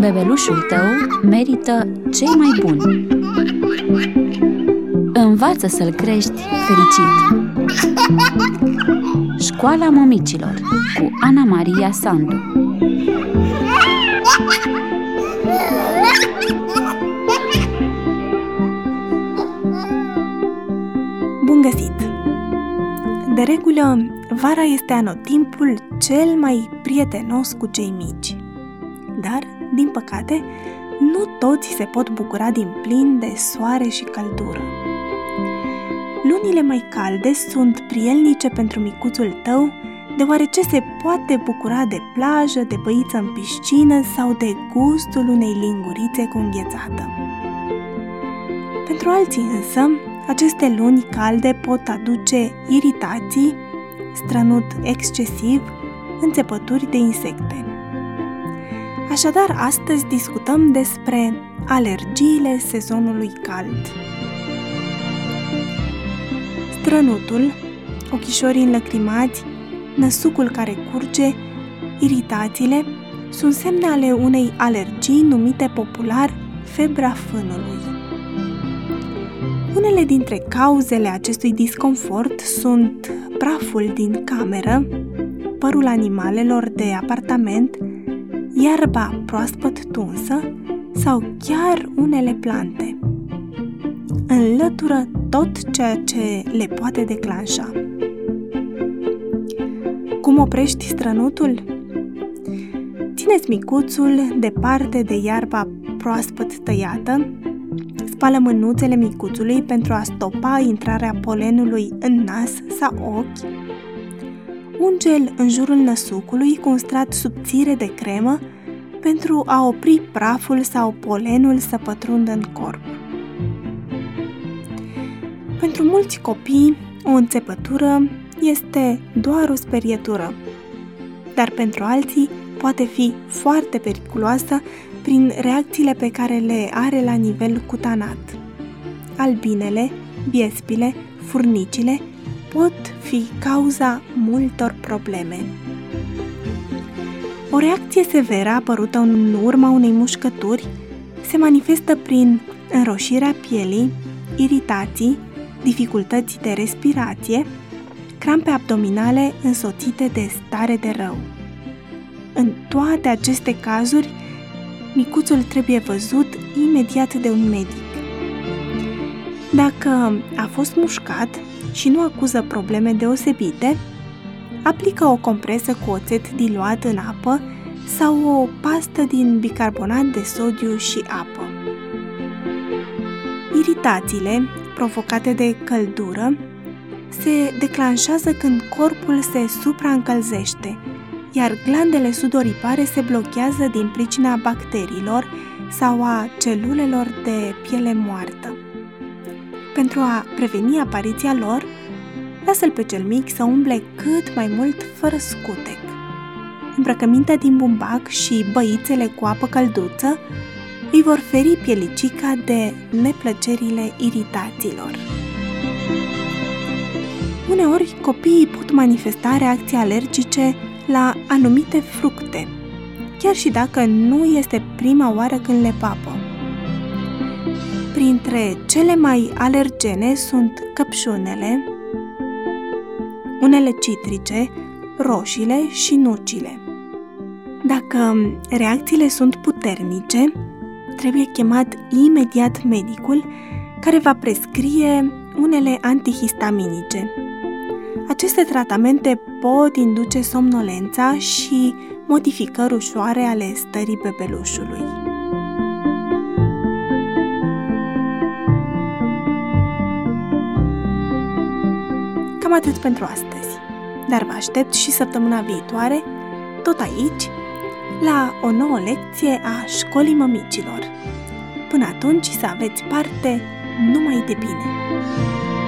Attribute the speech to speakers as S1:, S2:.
S1: Bebelușul tău merită cei mai buni. Învață să-l crești fericit. Școala Mămicilor cu Ana Maria Sandu.
S2: Bun găsit! De regulă, vara este anotimpul cel mai prietenos cu cei mici. Dar, din păcate, nu toți se pot bucura din plin de soare și căldură. Lunile mai calde sunt prielnice pentru micuțul tău, deoarece se poate bucura de plajă, de băiță în piscină sau de gustul unei lingurițe cu înghețată. Pentru alții însă, aceste luni calde pot aduce iritații, strănut excesiv, înțepături de insecte. Așadar, astăzi discutăm despre alergiile sezonului cald. Strănutul, ochișorii înlăcrimați, năsucul care curge, iritațiile sunt semne ale unei alergii numite popular febra fânului. Unele dintre cauzele acestui disconfort sunt praful din cameră, părul animalelor de apartament, iarba proaspăt tunsă sau chiar unele plante. Înlătură tot ceea ce le poate declanșa. Cum oprești strănutul? Țineți micuțul departe de iarba proaspăt tăiată, spală mânuțele micuțului pentru a stopa intrarea polenului în nas sau ochi, unge-l în jurul năsucului cu un strat subțire de cremă pentru a opri praful sau polenul să pătrundă în corp. Pentru mulți copii, o înțepătură este doar o sperietură, dar pentru alții poate fi foarte periculoasă prin reacțiile pe care le are la nivel cutanat. Albinele, viespile, furnicile pot fi cauza multor probleme. O reacție severă apărută în urma unei mușcături se manifestă prin înroșirea pielii, iritații, dificultăți de respirație, crampe abdominale însoțite de stare de rău. În toate aceste cazuri, micuțul trebuie văzut imediat de un medic. Dacă a fost mușcat și nu acuză probleme deosebite, aplică o compresă cu oțet diluat în apă sau o pastă din bicarbonat de sodiu și apă. Iritațiile provocate de căldură se declanșează când corpul se supraîncălzește, iar glandele sudoripare se blochează din pricina bacteriilor sau a celulelor de piele moartă. Pentru a preveni apariția lor, lasă-l pe cel mic să umble cât mai mult fără scutec. Îmbrăcămintea din bumbac și băițele cu apă călduță îi vor feri pielicica de neplăcerile iritațiilor. Uneori, copiii pot manifesta reacții alergice la anumite fructe, chiar și dacă nu este prima oară când le papă. Printre cele mai alergene sunt căpșunele, unele citrice, roșiile și nucile. Dacă reacțiile sunt puternice, trebuie chemat imediat medicul, care va prescrie unele antihistaminice. Aceste tratamente pot induce somnolența și modificări ușoare ale stării bebelușului. Cam atât pentru astăzi, dar vă aștept și săptămâna viitoare, tot aici, la o nouă lecție a Școlii Mămicilor. Până atunci să aveți parte numai de bine!